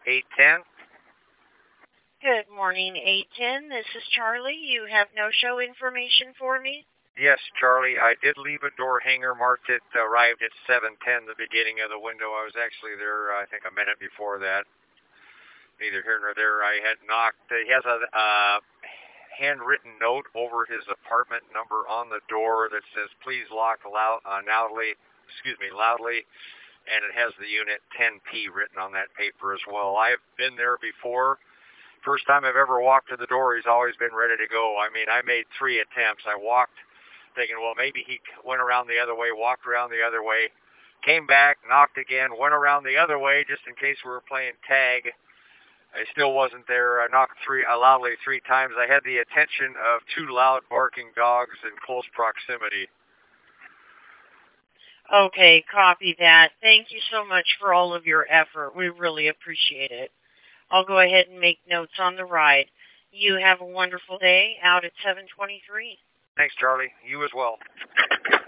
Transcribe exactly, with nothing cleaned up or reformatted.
eight ten. Good morning, eight ten. This is Charlie. You have no-show information for me? Yes, Charlie. I did leave a door hanger marked it arrived at seven ten, the beginning of the window. I was actually there, I think, a minute before that. Neither here nor there. I had knocked. He has a uh, handwritten note over his apartment number on the door that says, please lock loud, uh, loudly, excuse me, loudly. And it has the unit ten P written on that paper as well. I've been there before. First time I've ever walked to the door, he's always been ready to go. I mean, I made three attempts. I walked thinking, well, maybe he went around the other way, walked around the other way, came back, knocked again, went around the other way just in case we were playing tag. I still wasn't there. I knocked three, uh, loudly three times. I had the attention of two loud barking dogs in close proximity. Okay, copy that. Thank you so much for all of your effort. We really appreciate it. I'll go ahead and make notes on the ride. You have a wonderful day out at seven twenty-three. Thanks, Charlie. You as well.